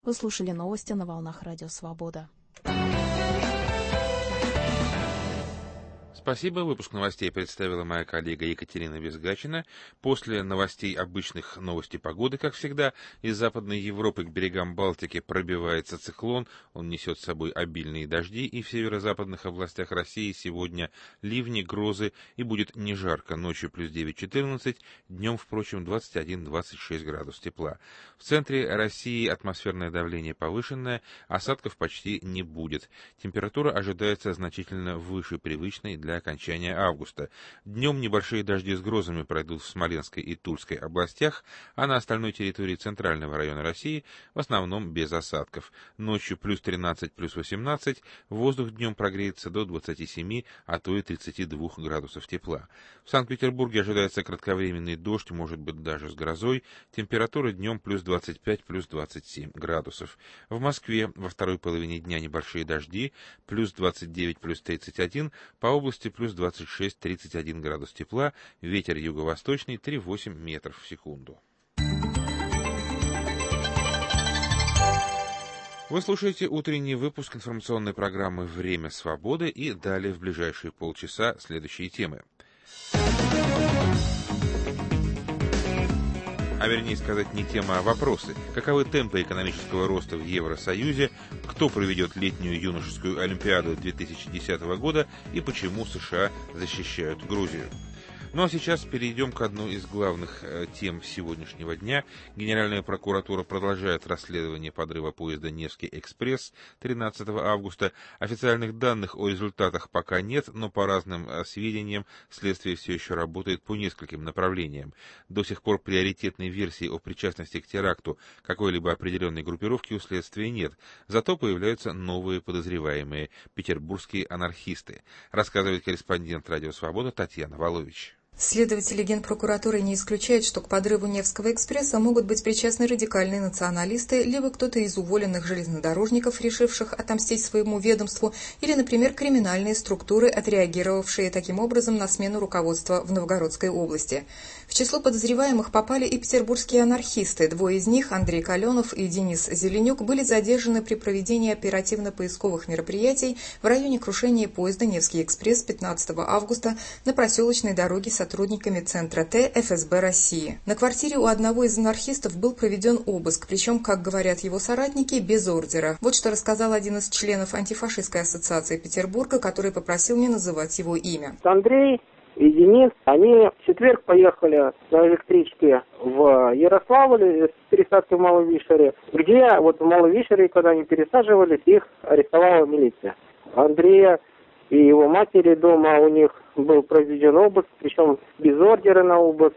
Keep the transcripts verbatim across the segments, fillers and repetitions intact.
Вы слушали новости на волнах Радио Свобода. Спасибо. Выпуск новостей представила моя коллега Екатерина Безгачина. После новостей обычных новостей погоды, как всегда, из Западной Европы к берегам Балтики пробивается циклон. Он несет с собой обильные дожди, и в северо-западных областях России сегодня ливни, грозы, и будет не жарко. Ночью плюс девять-четырнадцать, днем, впрочем, двадцать один - двадцать шесть градусов тепла. В центре России атмосферное давление повышенное, осадков почти не будет. Температура ожидается значительно выше привычной для окончания августа. Днем небольшие дожди с грозами пройдут в Смоленской и Тульской областях, а на остальной территории центрального района России в основном без осадков. Ночью плюс тринадцать, плюс восемнадцать, воздух днем прогреется до двадцати семи, а то и тридцати двух градусов тепла. В Санкт-Петербурге ожидается кратковременный дождь, может быть даже с грозой. Температура днем плюс двадцать пять, плюс двадцать семь градусов. В Москве во второй половине дня небольшие дожди, плюс двадцать девять, плюс тридцать один, по области плюс двадцать шесть - тридцать один градус тепла, ветер юго-восточный три целых восемь десятых метров в секунду. Вы слушаете утренний выпуск информационной программы «Время свободы», и далее в ближайшие полчаса следующие темы. А вернее сказать, не тема, а вопросы. Каковы темпы экономического роста в Евросоюзе, кто проведет летнюю юношескую олимпиаду две тысячи десятого года и почему США защищают Грузию. Ну а сейчас перейдем к одной из главных э, тем сегодняшнего дня. Генеральная прокуратура продолжает расследование подрыва поезда «Невский экспресс» тринадцатого августа. Официальных данных о результатах пока нет, но по разным э, сведениям следствие все еще работает по нескольким направлениям. До сих пор приоритетной версии о причастности к теракту какой-либо определенной группировки у следствия нет. Зато появляются новые подозреваемые – петербургские анархисты. Рассказывает корреспондент «Радио Свобода» Татьяна Волович. Следователи Генпрокуратуры не исключают, что к подрыву Невского экспресса могут быть причастны радикальные националисты, либо кто-то из уволенных железнодорожников, решивших отомстить своему ведомству, или, например, криминальные структуры, отреагировавшие таким образом на смену руководства в Новгородской области. В число подозреваемых попали и петербургские анархисты. Двое из них, Андрей Каленов и Денис Зеленюк, были задержаны при проведении оперативно-поисковых мероприятий в районе крушения поезда «Невский экспресс» пятнадцатого августа на проселочной дороге сотрудниками Центра Т эф эс бэ России. На квартире у одного из анархистов был проведен обыск, причем, как говорят его соратники, без ордера. Вот что рассказал один из членов антифашистской ассоциации Петербурга, который попросил не называть его имя. Андрей и Денис, они в четверг поехали на электричке в Ярославль с пересадкой в Маловишере, где вот в Маловишере, когда они пересаживались, их арестовала милиция. Андрея и его матери дома у них был проведен обыск, причем без ордера на обыск.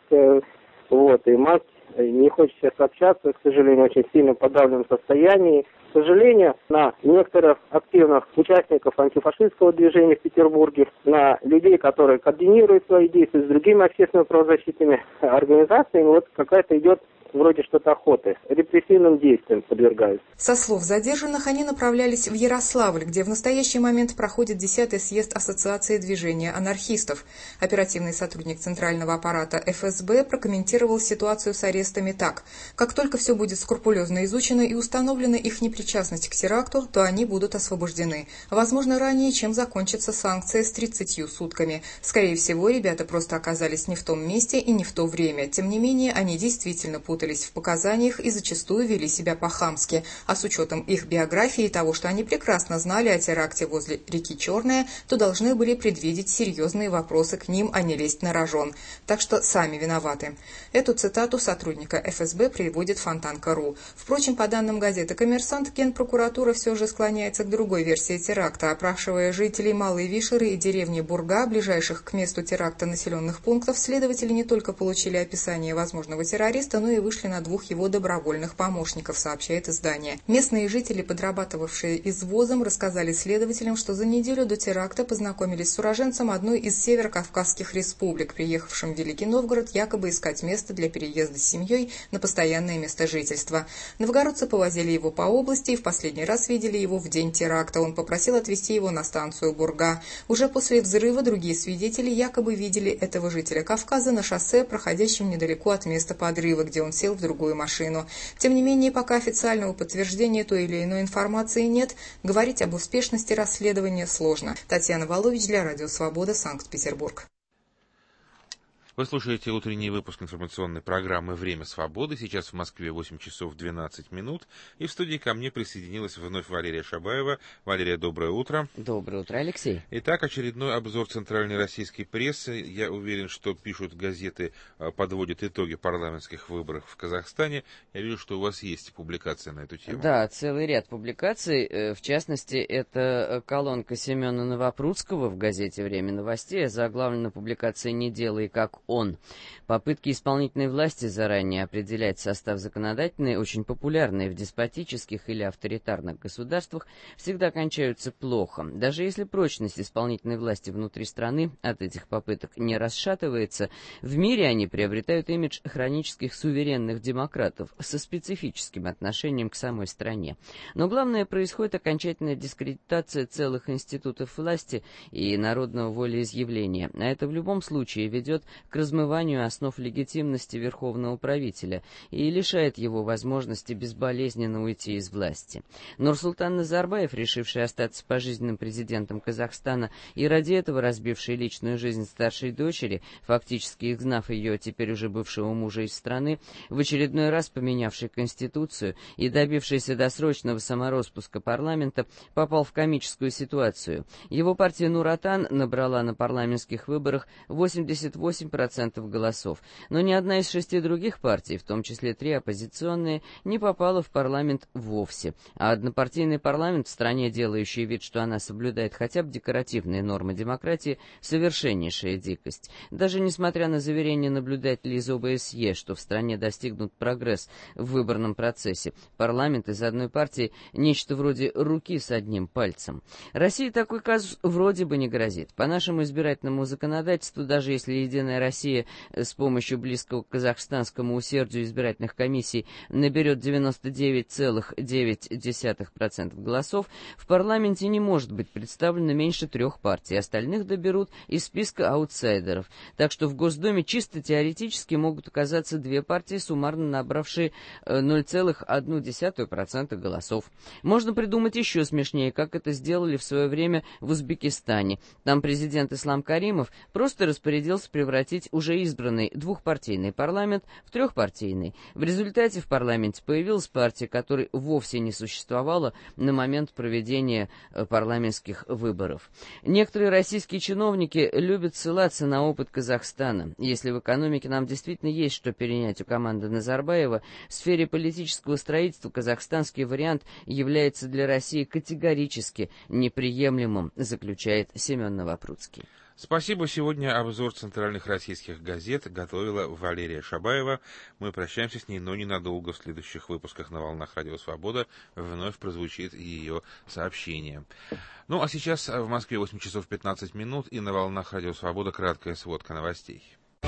Вот, и мать не хочет сейчас общаться, к сожалению, очень сильно в подавленном состоянии. К сожалению, на некоторых активных участников антифашистского движения в Петербурге, на людей, которые координируют свои действия с другими общественными правозащитными организациями, вот какая-то идет вроде что-то охоты, репрессивным действиям подвергаются. Со слов задержанных, они направлялись в Ярославль, где в настоящий момент проходит десятый съезд Ассоциации движения анархистов. Оперативный сотрудник Центрального аппарата эф эс бэ прокомментировал ситуацию с арестами так. Как только все будет скрупулезно изучено и установлена их непричастность к теракту, то они будут освобождены. Возможно, ранее, чем закончится санкция с тридцатью сутками. Скорее всего, ребята просто оказались не в том месте и не в то время. Тем не менее, они действительно путались в показаниях и зачастую вели себя по-хамски. А с учетом их биографии и того, что они прекрасно знали о теракте возле реки Черная, то должны были предвидеть серьезные вопросы к ним, а не лезть на рожон. Так что сами виноваты. Эту цитату сотрудника эф эс бэ приводит Фонтанка точка ру. Впрочем, по данным газеты «Коммерсант», Генпрокуратура все же склоняется к другой версии теракта, опрашивая жителей Малой Вишеры и деревни Бурга, ближайших к месту теракта населенных пунктов. Следователи не только получили описание возможного террориста, но и вышли на двух его добровольных помощников, сообщает издание. Местные жители, подрабатывавшие извозом, рассказали следователям, что за неделю до теракта познакомились с уроженцем одной из северокавказских республик, приехавшим в Великий Новгород якобы искать место для переезда с семьей на постоянное место жительства. Новгородцы повозили его по области и в последний раз видели его в день теракта. Он попросил отвезти его на станцию Бурга. Уже после взрыва другие свидетели якобы видели этого жителя Кавказа на шоссе, проходящем недалеко от места подрыва, где он сел в другую машину. Тем не менее, пока официального подтверждения той или иной информации нет, говорить об успешности расследования сложно. Татьяна Волович для Радио Свобода, Санкт-Петербург. Вы слушаете утренний выпуск информационной программы «Время свободы». Сейчас в Москве восемь часов двенадцать минут. И в студии ко мне присоединилась вновь Валерия Шабаева. Валерия, доброе утро. Доброе утро, Алексей. Итак, очередной обзор центральной российской прессы. Я уверен, что пишут газеты, подводят итоги парламентских выборов в Казахстане. Я вижу, что у вас есть публикация на эту тему. Да, целый ряд публикаций. В частности, это колонка Семена Новопрудского в газете «Время новостей». Заглавлена публикация «Не делай как он». Попытки исполнительной власти заранее определять состав законодательной, очень популярные в деспотических или авторитарных государствах, всегда кончаются плохо. Даже если прочность исполнительной власти внутри страны от этих попыток не расшатывается, в мире они приобретают имидж хронических суверенных демократов со специфическим отношением к самой стране. Но главное, происходит окончательная дискредитация целых институтов власти и народного волеизъявления, а это в любом случае ведет к размыванию основ легитимности верховного правителя и лишает его возможности безболезненно уйти из власти. Нурсултан Назарбаев, решивший остаться пожизненным президентом Казахстана и ради этого разбивший личную жизнь старшей дочери, фактически изгнав ее теперь уже бывшего мужа из страны, в очередной раз поменявший конституцию и добившийся досрочного самороспуска парламента, попал в комическую ситуацию. Его партия Нур-Отан набрала на парламентских выборах восемьдесят восемь процентов голосов, но ни одна из шести других партий, в том числе три оппозиционные, не попала в парламент вовсе, а однопартийный парламент в стране, делающий вид, что она соблюдает хотя бы декоративные нормы демократии, совершеннейшая дикость. Даже несмотря на заверения наблюдателей из О Б С Е, что в стране достигнут прогресс в выборном процессе, парламент из одной партии нечто вроде руки с одним пальцем. России такой казус вроде бы не грозит. По нашему избирательному законодательству, даже если Единая Россия с помощью близкого к казахстанскому усердию избирательных комиссий наберет девяносто девять целых девять десятых процента голосов, в парламенте не может быть представлено меньше трех партий, остальных доберут из списка аутсайдеров. Так что в Госдуме чисто теоретически могут оказаться две партии, суммарно набравшие ноль целых одну десятую процента голосов. Можно придумать еще смешнее, как это сделали в свое время в Узбекистане. Там президент Ислам Каримов просто распорядился превратить уже избранный двухпартийный парламент в трехпартийный. В результате в парламенте появилась партия, которой вовсе не существовало на момент проведения парламентских выборов. Некоторые российские чиновники любят ссылаться на опыт Казахстана. Если в экономике нам действительно есть что перенять у команды Назарбаева, в сфере политического строительства казахстанский вариант является для России категорически неприемлемым, заключает Семен Новопрудский. Спасибо. Сегодня обзор центральных российских газет готовила Валерия Шабаева. Мы прощаемся с ней, но ненадолго. В следующих выпусках на волнах Радио Свобода вновь прозвучит ее сообщение. Ну а сейчас в Москве восемь часов пятнадцать минут, и на волнах Радио Свобода краткая сводка новостей.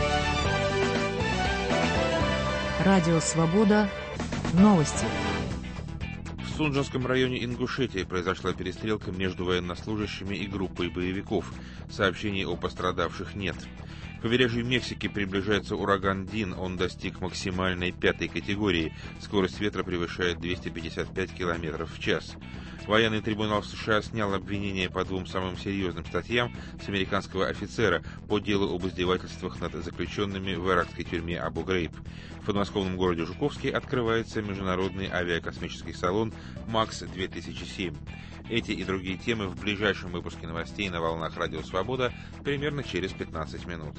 Радио Свобода. Новости. В Сунжанском районе Ингушетии произошла перестрелка между военнослужащими и группой боевиков. Сообщений о пострадавших нет. К побережью Мексики приближается ураган Дин. Он достиг максимальной пятой категории. Скорость ветра превышает двести пятьдесят пять километров в час. Военный трибунал в США снял обвинение по двум самым серьезным статьям с американского офицера по делу об издевательствах над заключенными в иракской тюрьме Абу-Грейб. В подмосковном городе Жуковске открывается международный авиакосмический салон МАКС две тысячи семь. Эти и другие темы в ближайшем выпуске новостей на волнах Радио Свобода примерно через пятнадцать минут.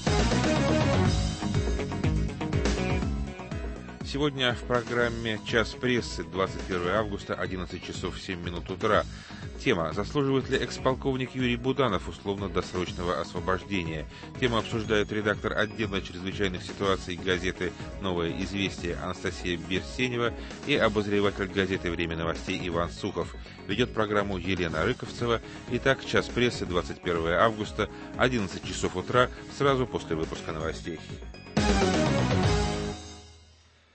Сегодня в программе «Час прессы», двадцать первого августа, одиннадцать часов семь минут утра. Тема: заслуживает ли экс-полковник Юрий Буданов условно-досрочного освобождения? Тему обсуждает редактор отдела чрезвычайных ситуаций газеты «Новое известие» Анастасия Берсенева и обозреватель газеты «Время новостей» Иван Сухов. Ведет программу Елена Рыковцева. Итак, «Час прессы», двадцать первого августа, одиннадцать часов утра, сразу после выпуска новостей.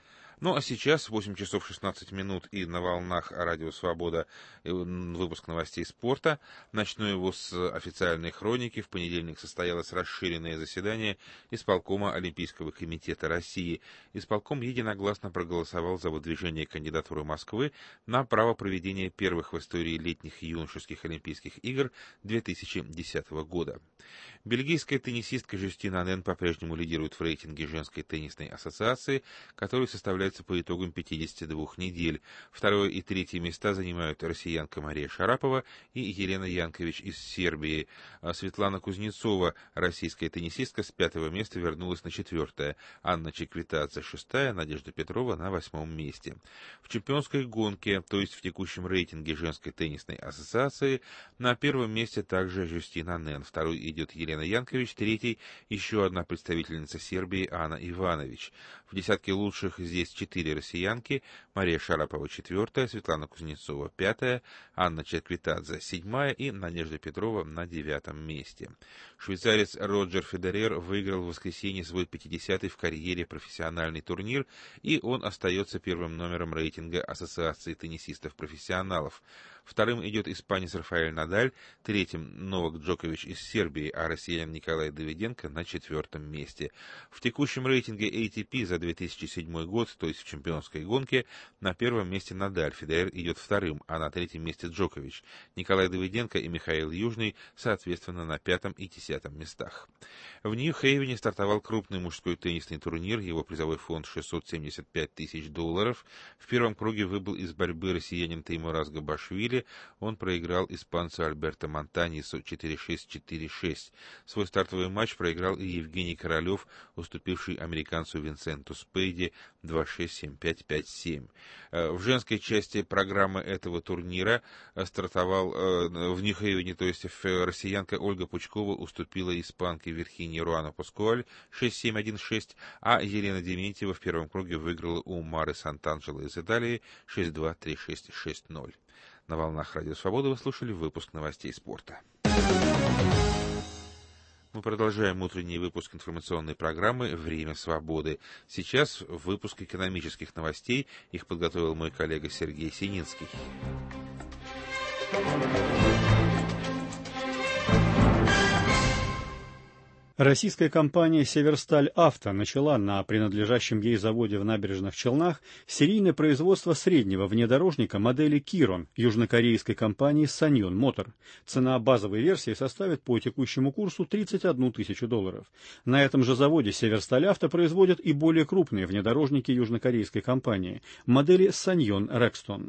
Ну а сейчас восемь часов шестнадцать минут и на волнах Радио Свобода выпуск новостей спорта. Начну его с официальной хроники. В понедельник состоялось расширенное заседание исполкома Олимпийского комитета России. Исполком единогласно проголосовал за выдвижение кандидатуры Москвы на право проведения первых в истории летних и юношеских Олимпийских игр две тысячи десятого года. Бельгийская теннисистка Жюстин Анен по-прежнему лидирует в рейтинге женской теннисной ассоциации, который составляется по итогам пятидесяти двух недель. Второе и третье места занимают россиянка Мария Шарапова и Елена Янкович из Сербии. Светлана Кузнецова, российская теннисистка, с пятого места вернулась на четвертое. Анна Чеквитадзе шестая, Надежда Петрова на восьмом месте. В чемпионской гонке, то есть в текущем рейтинге женской теннисной ассоциации, на первом месте также Жюстин Анен. Второй идет Елена Янкович, третий еще одна представительница Сербии Анна Иванович. В десятке лучших здесь четыре россиянки: Мария Шарапова четвертая, Светлана Кузнецова пятая, Анна Чеквитадзе седьмая и Надежда Петрова на девятом месте. Швейцарец Роджер Федерер выиграл в воскресенье свой пятидесятый в карьере профессиональный турнир, и он остается первым номером рейтинга Ассоциации теннисистов-профессионалов. Вторым идет испанец Рафаэль Надаль, третьим Новак Джокович из Сербии, а россиянин Николай Давиденко на четвертом месте. В текущем рейтинге эй ти пи за две тысячи седьмой год, то есть в чемпионской гонке, на первом месте Надаль, Федерер идет вторым, а на третьем месте Джокович. Николай Давиденко и Михаил Южный, соответственно, на пятом и десятом местах. В Нью-Хейвене стартовал крупный мужской теннисный турнир, его призовой фонд шестьсот семьдесят пять тысяч долларов. В первом круге выбыл из борьбы россиянин Теймураз Габашвили, он проиграл испанцу Альберто Монтаньесу четыре шесть четыре шесть. Свой стартовый матч проиграл и Евгений Королев, уступивший американцу Винсенту Спейди два шесть семь пять пять семь. В женской части программы этого турнира стартовал в Нью-Хейвене, то есть россиянка Ольга Пучкова уступила испанке Верхине Руану Паскуаль шесть семь один шесть, а Елена Дементьева в первом круге выиграла у Мары Сант'Анджело из Италии шесть два три шесть шесть ноль. На волнах Радио Свобода вы слушали выпуск новостей спорта. Мы продолжаем утренний выпуск информационной программы «Время свободы». Сейчас выпуск экономических новостей. Их подготовил мой коллега Сергей Сининский. Российская компания «Северсталь Авто» начала на принадлежащем ей заводе в Набережных Челнах серийное производство среднего внедорожника модели «Кирон» южнокорейской компании «Саньон Мотор». Цена базовой версии составит по текущему курсу тридцать одну тысячу долларов. На этом же заводе «Северсталь Авто» производят и более крупные внедорожники южнокорейской компании модели «Саньон Рекстон».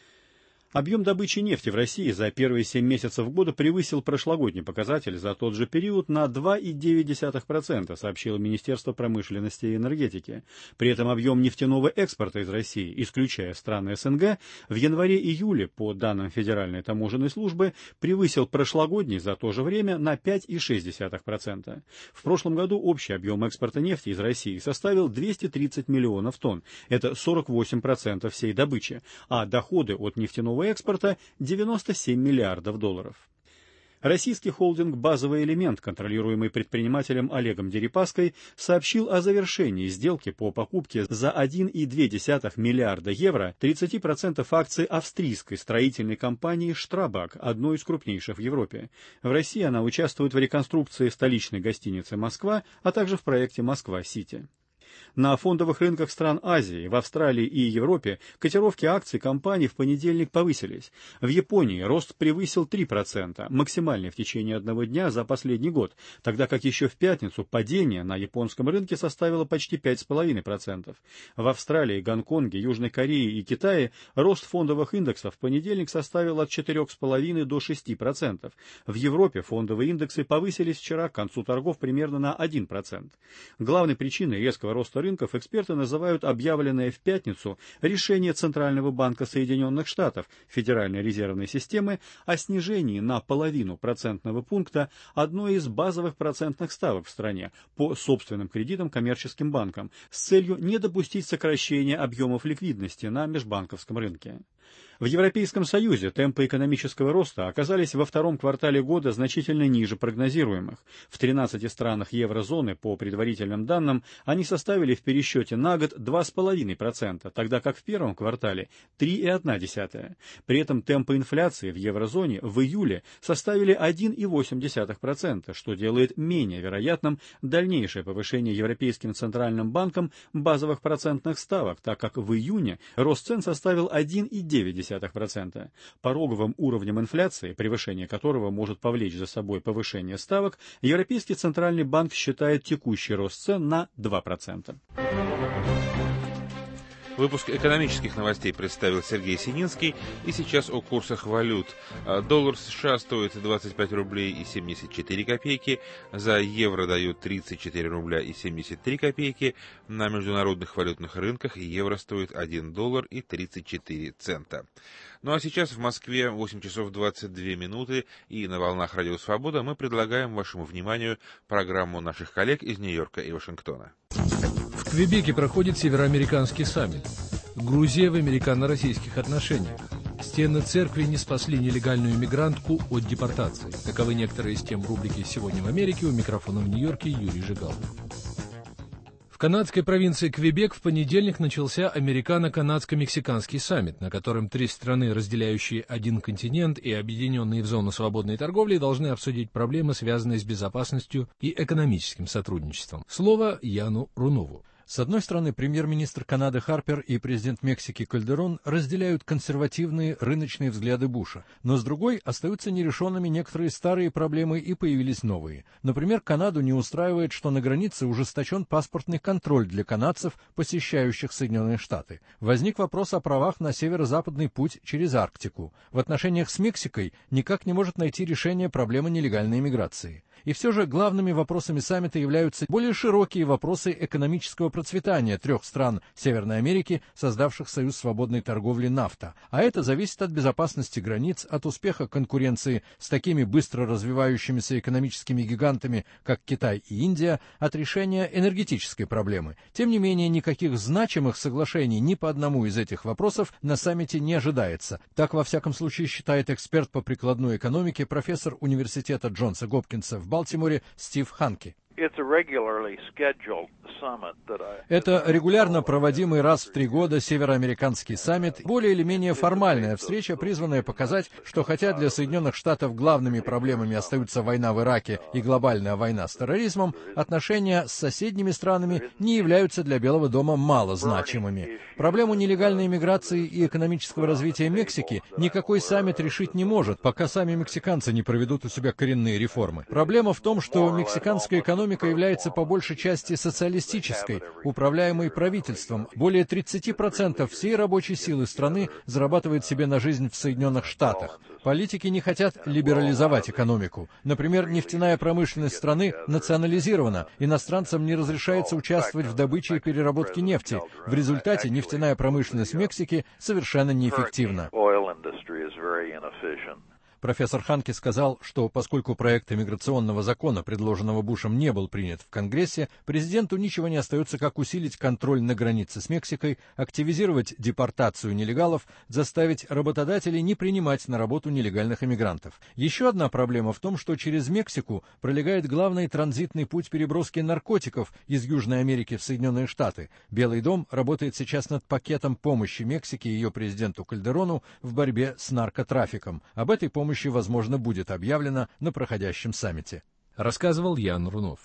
Объем добычи нефти в России за первые семь месяцев года превысил прошлогодний показатель за тот же период на два целых девять десятых процента, сообщило Министерство промышленности и энергетики. При этом объем нефтяного экспорта из России, исключая страны СНГ, в январе-июле, по данным Федеральной таможенной службы, превысил прошлогодний за то же время на пять целых шесть десятых процента. В прошлом году общий объем экспорта нефти из России составил двести тридцать миллионов тонн, это сорок восемь процентов всей добычи, а доходы от нефтяного экспорта девяносто семь миллиардов долларов. Российский холдинг «Базовый элемент», контролируемый предпринимателем Олегом Дерипаской, сообщил о завершении сделки по покупке за один целых две десятых миллиарда евро тридцать процентов акций австрийской строительной компании «Штрабак», одной из крупнейших в Европе. В России она участвует в реконструкции столичной гостиницы «Москва», а также в проекте «Москва-Сити». На фондовых рынках стран Азии, в Австралии и Европе котировки акций компаний в понедельник повысились. В Японии рост превысил три процента, максимальный в течение одного дня за последний год, тогда как еще в пятницу падение на японском рынке составило почти пять целых пять десятых процента. В Австралии, Гонконге, Южной Корее и Китае рост фондовых индексов в понедельник составил от четырёх целых пяти десятых до шести процентов. В Европе фондовые индексы повысились вчера к концу торгов примерно на один процент. Главной причиной резкого роста рынков эксперты называют объявленное в пятницу решение Центрального банка Соединенных Штатов, Федеральной резервной системы, о снижении на половину процентного пункта одной из базовых процентных ставок в стране по собственным кредитам коммерческим банкам с целью не допустить сокращения объемов ликвидности на межбанковском рынке. В Европейском Союзе темпы экономического роста оказались во втором квартале года значительно ниже прогнозируемых. В тринадцати странах еврозоны, по предварительным данным, они составили в пересчете на год два целых пять десятых процента, тогда как в первом квартале три целых одна десятая. При этом темпы инфляции в еврозоне в июле составили один целых восемь десятых процента, что делает менее вероятным дальнейшее повышение Европейским Центральным банком базовых процентных ставок, так как в июне рост цен составил один целых девять десятых процента. Пороговым уровнем инфляции, превышение которого может повлечь за собой повышение ставок, Европейский Центральный банк считает текущий рост цен на два процента. Выпуск экономических новостей представил Сергей Сининский. И сейчас о курсах валют. Доллар США стоит двадцать пять рублей и семьдесят четыре копейки. За евро дают тридцать четыре рубля и семьдесят три копейки. На международных валютных рынках евро стоит один доллар и тридцать четыре цента. Ну а сейчас в Москве восемь часов двадцать две минуты. И на волнах Радио Свобода мы предлагаем вашему вниманию программу наших коллег из Нью-Йорка и Вашингтона. В Квебеке проходит североамериканский саммит. Грузия в американо-российских отношениях. Стены церкви не спасли нелегальную мигрантку от депортации. Таковы некоторые из тем рубрики «Сегодня в Америке». У микрофона в Нью-Йорке Юрий Жигалов. В канадской провинции Квебек в понедельник начался американо-канадско-мексиканский саммит, на котором три страны, разделяющие один континент и объединенные в зону свободной торговли, должны обсудить проблемы, связанные с безопасностью и экономическим сотрудничеством. Слово Яну Рунову. С одной стороны, премьер-министр Канады Харпер и президент Мексики Кальдерон разделяют консервативные рыночные взгляды Буша, но с другой остаются нерешенными некоторые старые проблемы и появились новые. Например, Канаду не устраивает, что на границе ужесточен паспортный контроль для канадцев, посещающих Соединенные Штаты. Возник вопрос о правах на северо-западный путь через Арктику. В отношениях с Мексикой никак не может найти решение проблемы нелегальной миграции. И все же главными вопросами саммита являются более широкие вопросы экономического процветания трех стран Северной Америки, создавших Союз свободной торговли НАФТА. А это зависит от безопасности границ, от успеха конкуренции с такими быстро развивающимися экономическими гигантами, как Китай и Индия, от решения энергетической проблемы. Тем не менее, никаких значимых соглашений ни по одному из этих вопросов на саммите не ожидается. Так, во всяком случае, считает эксперт по прикладной экономике, профессор университета Джонса Гопкинса в Балтиморе Стив Ханки. Это регулярно проводимый раз в три года североамериканский саммит, более или менее формальная встреча, призванная показать, что хотя для Соединенных Штатов главными проблемами остаются война в Ираке и глобальная война с терроризмом, отношения с соседними странами не являются для Белого дома малозначимыми. Проблему нелегальной миграции и экономического развития Мексики никакой саммит решить не может, пока сами мексиканцы не проведут у себя коренные реформы. Проблема в том, что мексиканская экономика Экономика является по большей части социалистической, управляемой правительством. Более тридцати процентов всей рабочей силы страны зарабатывает себе на жизнь в Соединенных Штатах. Политики не хотят либерализовать экономику. Например, нефтяная промышленность страны национализирована. Иностранцам не разрешается участвовать в добыче и переработке нефти. В результате нефтяная промышленность Мексики совершенно неэффективна. Профессор Ханки сказал, что поскольку проект иммиграционного закона, предложенного Бушем, не был принят в Конгрессе, президенту ничего не остается, как усилить контроль на границе с Мексикой, активизировать депортацию нелегалов, заставить работодателей не принимать на работу нелегальных иммигрантов. Еще одна проблема в том, что через Мексику пролегает главный транзитный путь переброски наркотиков из Южной Америки в Соединенные Штаты. Белый дом работает сейчас над пакетом помощи Мексике и ее президенту Кальдерону в борьбе с наркотрафиком. Об этой помощи возможно, будет объявлено на проходящем саммите. Рассказывал Ян Рунов.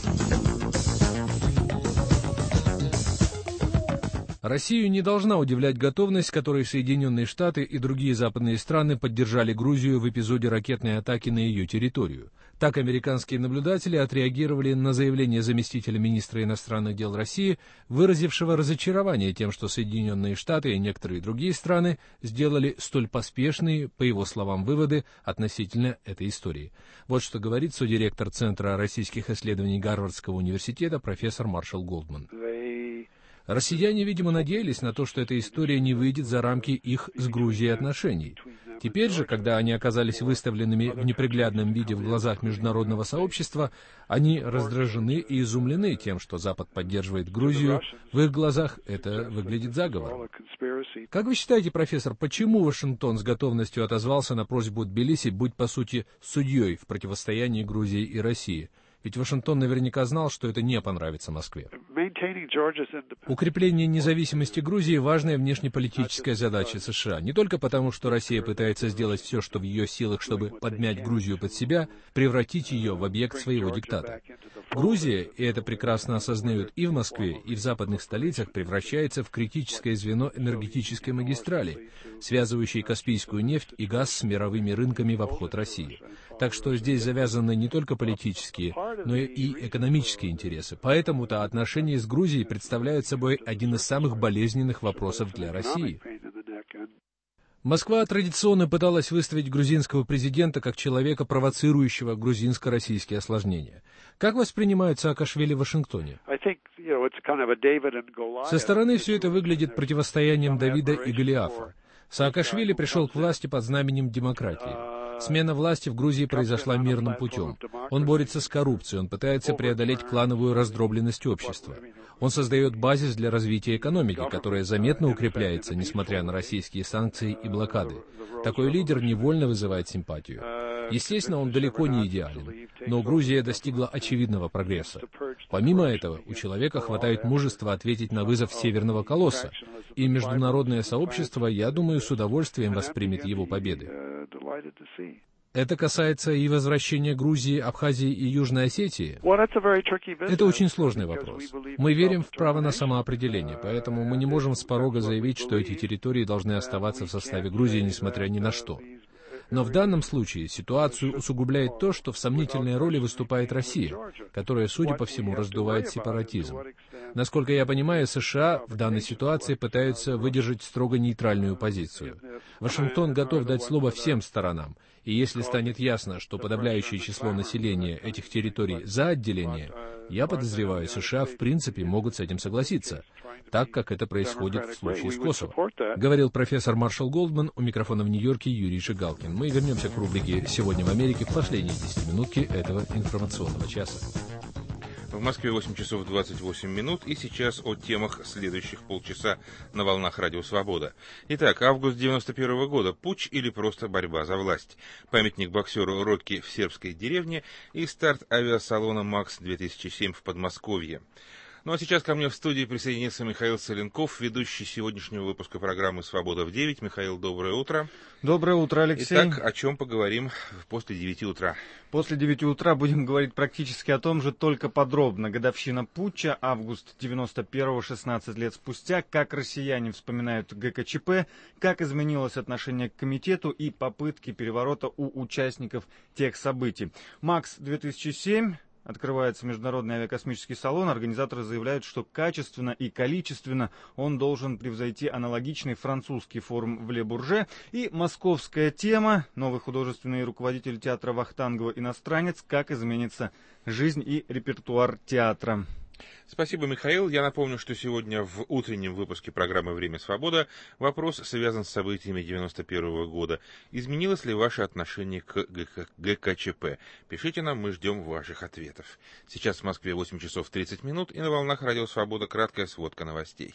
Россию не должна удивлять готовность, с которой Соединенные Штаты и другие западные страны поддержали Грузию в эпизоде ракетной атаки на ее территорию. Так американские наблюдатели отреагировали на заявление заместителя министра иностранных дел России, выразившего разочарование тем, что Соединенные Штаты и некоторые другие страны сделали столь поспешные, по его словам, выводы относительно этой истории. Вот что говорит содиректор Центра российских исследований Гарвардского университета профессор Маршал Голдман. Россияне, видимо, надеялись на то, что эта история не выйдет за рамки их с Грузией отношений. Теперь же, когда они оказались выставленными в неприглядном виде в глазах международного сообщества, они раздражены и изумлены тем, что Запад поддерживает Грузию. В их глазах это выглядит заговором. Как вы считаете, профессор, почему Вашингтон с готовностью отозвался на просьбу Тбилиси быть, по сути, судьей в противостоянии Грузии и России? Ведь Вашингтон наверняка знал, что это не понравится Москве. Укрепление независимости Грузии – важная внешнеполитическая задача США. Не только потому, что Россия пытается сделать все, что в ее силах, чтобы подмять Грузию под себя, превратить ее в объект своего диктата. Грузия, и это прекрасно осознают и в Москве, и в западных столицах, превращается в критическое звено энергетической магистрали, связывающей Каспийскую нефть и газ с мировыми рынками в обход России. Так что здесь завязаны не только политические, но и экономические интересы. Поэтому-то отношения с Грузией представляют собой один из самых болезненных вопросов для России. Москва традиционно пыталась выставить грузинского президента как человека, провоцирующего грузинско-российские осложнения. Как воспринимают Саакашвили в Вашингтоне? Со стороны все это выглядит противостоянием Давида и Голиафа. Саакашвили пришел к власти под знаменем демократии. Смена власти в Грузии произошла мирным путем. Он борется с коррупцией, он пытается преодолеть клановую раздробленность общества. Он создает базис для развития экономики, которая заметно укрепляется, несмотря на российские санкции и блокады. Такой лидер невольно вызывает симпатию. Естественно, он далеко не идеален, но Грузия достигла очевидного прогресса. Помимо этого, у человека хватает мужества ответить на вызов Северного колосса, и международное сообщество, я думаю, с удовольствием воспримет его победы. Это касается и возвращения Грузии, Абхазии и Южной Осетии. Это очень сложный вопрос. Мы верим в право на самоопределение, поэтому мы не можем с порога заявить, что эти территории должны оставаться в составе Грузии, несмотря ни на что. Но в данном случае ситуацию усугубляет то, что в сомнительной роли выступает Россия, которая, судя по всему, раздувает сепаратизм. Насколько я понимаю, США в данной ситуации пытаются выдержать строго нейтральную позицию. Вашингтон готов дать слово всем сторонам, и если станет ясно, что подавляющее число населения этих территорий за отделение, я подозреваю, США в принципе могут с этим согласиться, так как это происходит в случае с Косово. Говорил профессор Маршал Голдман, у микрофона в Нью-Йорке Юрий Жигалкин. Мы вернемся к рубрике «Сегодня в Америке» в последние десятиминутки этого информационного часа. В Москве восемь часов двадцать восемь минут, и сейчас о темах следующих полчаса на волнах Радио Свобода. Итак, август девяносто первого года. Путч или просто борьба за власть? Памятник боксеру Рокки в сербской деревне и старт авиасалона МАКС-две тысячи семь в Подмосковье. Ну а сейчас ко мне в студии присоединится Михаил Соленков, ведущий сегодняшнего выпуска программы «Свобода в девять». Михаил, доброе утро. Доброе утро, Алексей. Итак, о чем поговорим после девяти утра? После девяти утра будем говорить практически о том же, только подробно. Годовщина путча, август девяносто первого, шестнадцать лет спустя, как россияне вспоминают ГКЧП, как изменилось отношение к комитету и попытки переворота у участников тех событий. МАКС-две тысячи семь... Открывается международный авиакосмический салон. Организаторы заявляют, что качественно и количественно он должен превзойти аналогичный французский форум в Ле-Бурже. И московская тема. Новый художественный руководитель театра Вахтангова «Иностранец». Как изменится жизнь и репертуар театра. Спасибо, Михаил. Я напомню, что сегодня в утреннем выпуске программы «Время свобода» вопрос связан с событиями девяносто первого года. Изменилось ли ваше отношение к ГКЧП? Пишите нам, мы ждем ваших ответов. Сейчас в Москве восемь часов тридцать минут, и на волнах Радио Свобода краткая сводка новостей.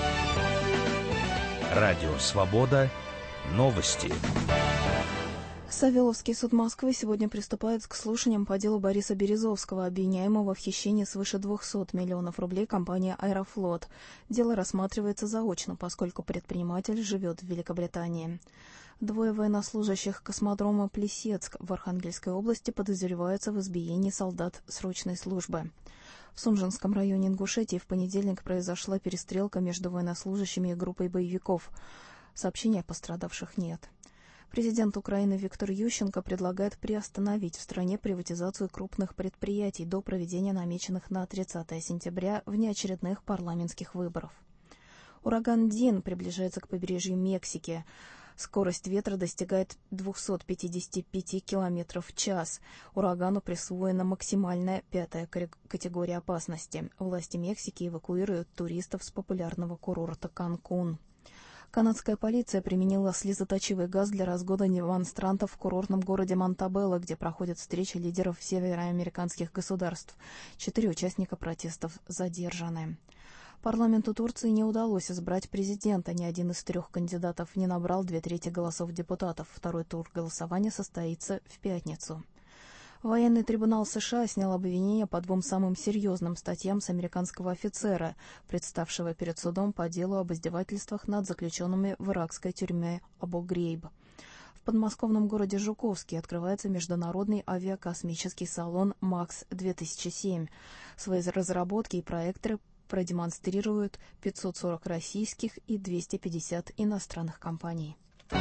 Радио Свобода. Новости. Савеловский суд Москвы сегодня приступает к слушаниям по делу Бориса Березовского, обвиняемого в хищении свыше двухсот миллионов рублей компании «Аэрофлот». Дело рассматривается заочно, поскольку предприниматель живет в Великобритании. Двое военнослужащих космодрома Плесецк в Архангельской области подозреваются в избиении солдат срочной службы. В Сунжинском районе Ингушетии в понедельник произошла перестрелка между военнослужащими и группой боевиков. Сообщений о пострадавших нет. Президент Украины Виктор Ющенко предлагает приостановить в стране приватизацию крупных предприятий до проведения намеченных на тридцатое сентября внеочередных парламентских выборов. Ураган Дин приближается к побережью Мексики. Скорость ветра достигает двухсот пятидесяти пяти километров в час. Урагану присвоена максимальная пятая категория опасности. Власти Мексики эвакуируют туристов с популярного курорта Канкун. Канадская полиция применила слезоточивый газ для разгона демонстрантов в курортном городе Монтабелло, где проходит встреча лидеров североамериканских государств. Четыре участника протестов задержаны. Парламенту Турции не удалось избрать президента. Ни один из трех кандидатов не набрал две трети голосов депутатов. Второй тур голосования состоится в пятницу. Военный трибунал США снял обвинения по двум самым серьезным статьям с американского офицера, представшего перед судом по делу об издевательствах над заключенными в иракской тюрьме Абу-Грейб. В подмосковном городе Жуковский открывается международный авиакосмический салон «МАКС-две тысячи семь». Свои разработки и проекты продемонстрируют пятьсот сорок российских и двести пятьдесят иностранных компаний.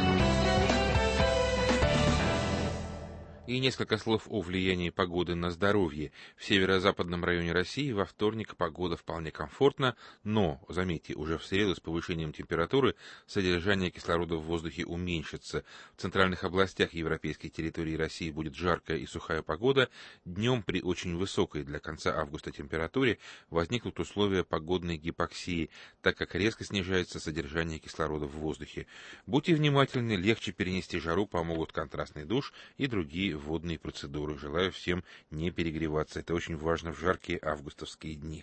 И несколько слов о влиянии погоды на здоровье. В северо-западном районе России во вторник погода вполне комфортна, но, заметьте, уже в среду с повышением температуры содержание кислорода в воздухе уменьшится. В центральных областях европейской территории России будет жаркая и сухая погода. Днем при очень высокой для конца августа температуре возникнут условия погодной гипоксии, так как резко снижается содержание кислорода в воздухе. Будьте внимательны, легче перенести жару помогут контрастный душ и другие водные процедуры. Желаю всем не перегреваться. Это очень важно в жаркие августовские дни.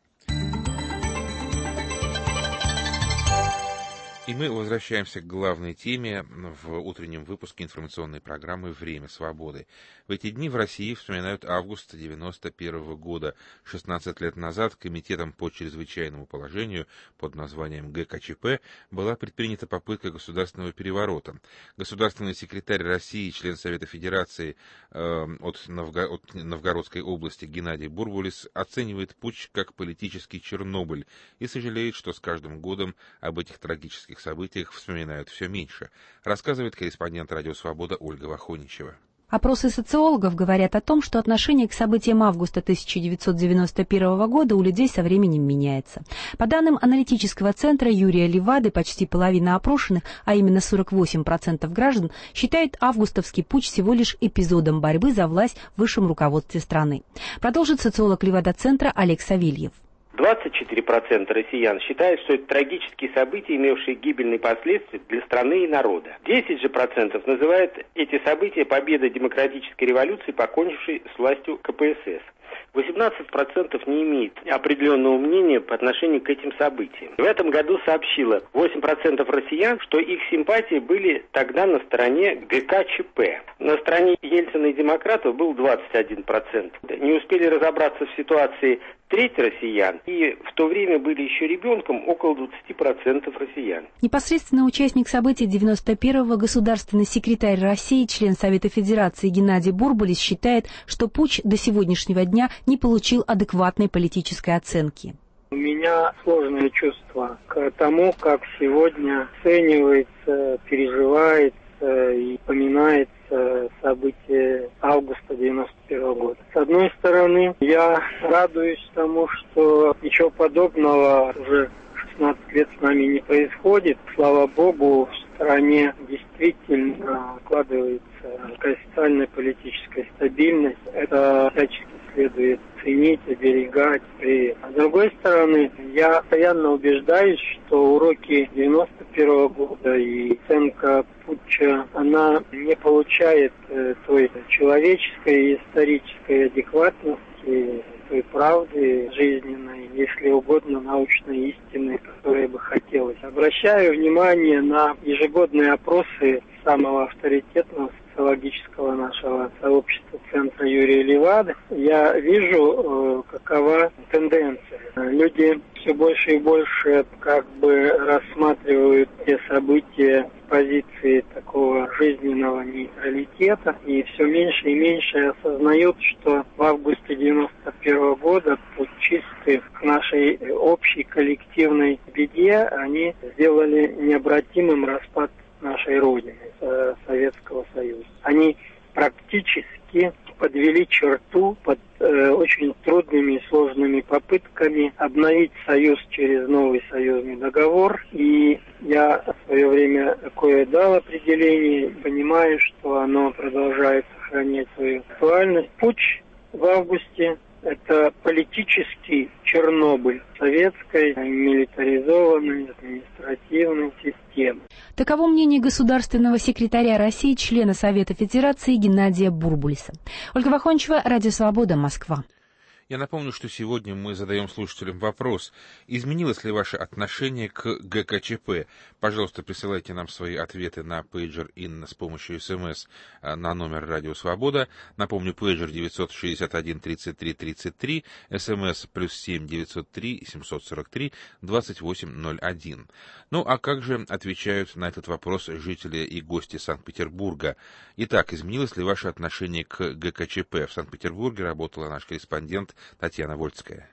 И мы возвращаемся к главной теме в утреннем выпуске информационной программы «Время свободы». В эти дни в России вспоминают август девяносто первого года. шестнадцать лет назад Комитетом по чрезвычайному положению под названием ГКЧП была предпринята попытка государственного переворота. Государственный секретарь России, член Совета Федерации э, от, Новго- от Новгородской области Геннадий Бурбулис оценивает путч как политический Чернобыль и сожалеет, что с каждым годом об этих трагических событиях вспоминают все меньше, рассказывает корреспондент «Радио Свобода» Ольга Вахоничева. Опросы социологов говорят о том, что отношение к событиям августа тысяча девятьсот девяносто первого года у людей со временем меняется. По данным аналитического центра Юрия Левады, почти половина опрошенных, а именно сорок восемь процентов граждан, считают августовский путч всего лишь эпизодом борьбы за власть в высшем руководстве страны. Продолжит социолог Левада-центра Олег Савельев. двадцать четыре процента россиян считают, что это трагические события, имевшие гибельные последствия для страны и народа. десять же процентов называют эти события победой демократической революции, покончившей с властью ка пэ эс эс. восемнадцать процентов не имеет определенного мнения по отношению к этим событиям. В этом году сообщило восемь процентов россиян, что их симпатии были тогда на стороне гэ ка че пэ. На стороне Ельцина и демократов был двадцать один процент. Не успели разобраться в ситуации треть россиян, и в то время были еще ребенком около двадцать процентов россиян. Непосредственно участник событий девяносто первого государственный секретарь России, член Совета Федерации Геннадий Бурбулис считает, что путч до сегодняшнего дня не получил адекватной политической оценки. У меня сложные чувства к тому, как сегодня оценивается, переживается и поминается события августа девяносто первого года. С одной стороны, я радуюсь тому, что ничего подобного уже шестнадцать лет с нами не происходит. Слава Богу, в стране действительно складывается такая социальная политическая стабильность. Это всячески следует ценить, оберегать. И, с другой стороны, я постоянно убеждаюсь, что уроки девяносто первого года и оценка путча, она не получает э, той человеческой и исторической адекватности, той правды жизненной, если угодно, научной истины, которой бы хотелось. Обращаю внимание на ежегодные опросы самого авторитетного социологического нашего сообщества центра Юрия Левады. Я вижу, э, какова тенденция. Люди все больше и больше как бы рассматривают те события с позиции такого жизненного нейтралитета и все меньше и меньше осознают, что в августе девяносто первого года путчисты к нашей общей коллективной беде они сделали необратимым распад нашей Родины, Советского Союза. Они практически подвели черту под э, очень трудными и сложными попытками обновить Союз через новый союзный договор. И я в свое время такое дал определение, понимаю, что оно продолжает сохранять свою актуальность. Путч в августе Это политический Чернобыль советской милитаризованной административной системы. Таково мнение государственного секретаря России, члена Совета Федерации Геннадия Бурбулиса. Ольга Вахончева, Радио Свобода, Москва. Я напомню, что сегодня мы задаем слушателям вопрос: изменилось ли ваше отношение к ГКЧП? Пожалуйста, присылайте нам свои ответы на пейджер ин с помощью СМС на номер Радио Свобода. Напомню, пейджер девятьсот шестьдесят один тридцать три тридцать три, СМС плюс семь девятьсот три семьсот сорок три двадцать восемь ноль один. Ну а как же отвечают на этот вопрос жители и гости Санкт-Петербурга? Итак, изменилось ли ваше отношение к ГКЧП? В Санкт-Петербурге работала наш корреспондент Татьяна Вольская.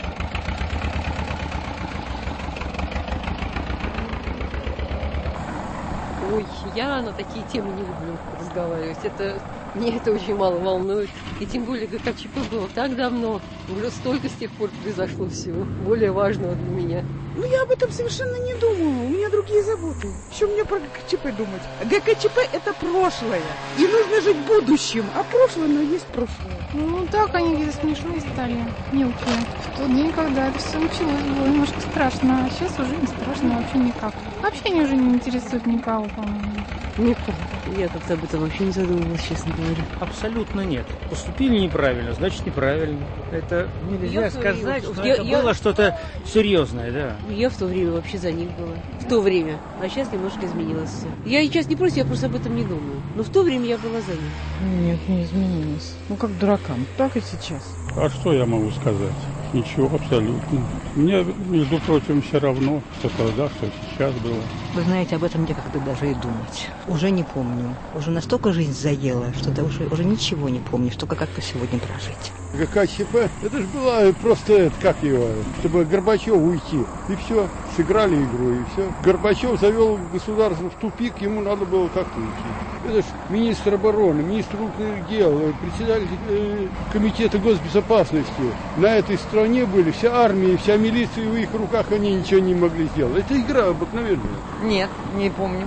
Ой, я на такие темы не люблю разговаривать. Это, мне это очень мало волнует. И тем более ГКЧП было так давно. Уже столько с тех пор произошло всего более важного для меня. Ну, я об этом совершенно не думаю. У меня другие заботы. Еще мне про ГКЧП думать. ГКЧП – это прошлое. И нужно жить будущим. А прошлое, ну, есть прошлое. Ну, так они где-то смешные стали. Мелкие. В тот день, когда это все началось, было немножко страшно. А сейчас уже не страшно вообще никак. Вообще они уже не интересуют никого, по-моему. Не помню. Я как-то об этом вообще не задумывалась, честно говоря. Абсолютно нет. Поступили неправильно, значит неправильно. Это нельзя я сказать, что что я, это я... было что-то серьезное, да. Я в то время вообще за них была. В то время. А сейчас немножко изменилось все. Я сейчас не против, я просто об этом не думаю. Но в то время я была за них. Нет, не изменилось. Ну, как дуракам. Так и сейчас. А что я могу сказать? Ничего, абсолютно. Мне, между прочим, все равно, что тогда, что сейчас было. Вы знаете, об этом некогда даже и думать. Уже не помню. Уже настолько жизнь заела, что да уже, уже ничего не помнишь, только как-то сегодня прожить. ГКЧП, это же было просто, как его, чтобы Горбачев уйти. И все, сыграли игру, и все. Горбачев завел государство в тупик, ему надо было как-то уйти. Это же министр обороны, министр внутренних дел, председатель э, комитета госбезопасности. На этой стране были вся армия, вся милиция, в их руках они ничего не могли сделать. Это игра обыкновенная. Нет, не помню.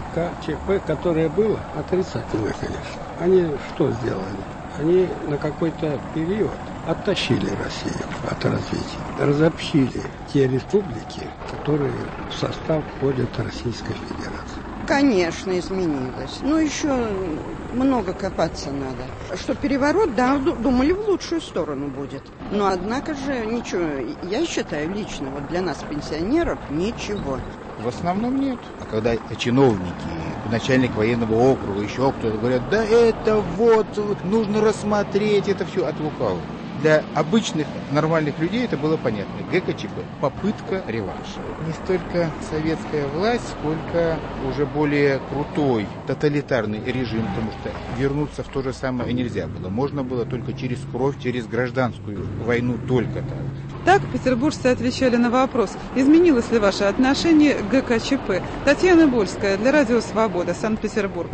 ГКЧП, которое было, отрицательное, конечно. Они что сделали? Они на какой-то период оттащили Россию от развития, разобщили те республики, которые в состав входят Российской Федерации. Конечно, изменилось. Но еще много копаться надо. Что переворот, да, думали, в лучшую сторону будет. Но, однако же, ничего, я считаю лично, вот для нас, пенсионеров, ничего. В основном нет. А когда чиновники, начальник военного округа, еще кто-то говорят, да это вот, нужно рассмотреть это все от лукавого. Для обычных нормальных людей это было понятно. ГКЧП. Попытка реванша. Не столько советская власть, сколько уже более крутой тоталитарный режим, потому что вернуться в то же самое нельзя было. Можно было только через кровь, через гражданскую войну, только так. Так петербуржцы отвечали на вопрос, изменилось ли ваше отношение к ГКЧП. Татьяна Вольская для Радио Свобода, Санкт-Петербург.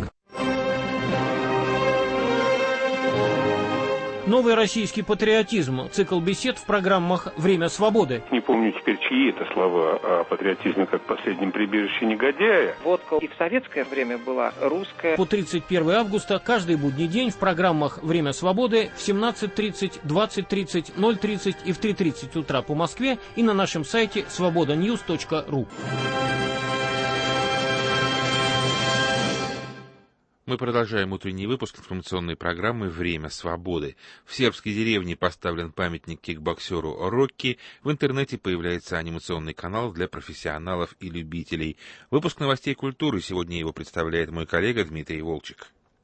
Новый российский патриотизм. Цикл бесед в программах «Время свободы». Не помню теперь, чьи это слова о патриотизме как последнем прибежище негодяя. Водка и в советское время была русская. По тридцать первое августа каждый будний день в программах «Время свободы» в семнадцать тридцать, двадцать тридцать, ноль тридцать и в три тридцать утра по Москве и на нашем сайте свобода ньюс точка ру. Мы продолжаем утренний выпуск информационной программы «Время свободы». В сербской деревне поставлен памятник кикбоксеру Рокки. В интернете появляется анимационный канал для профессионалов и любителей. Выпуск новостей культуры. Сегодня его представляет мой коллега Дмитрий Волчек.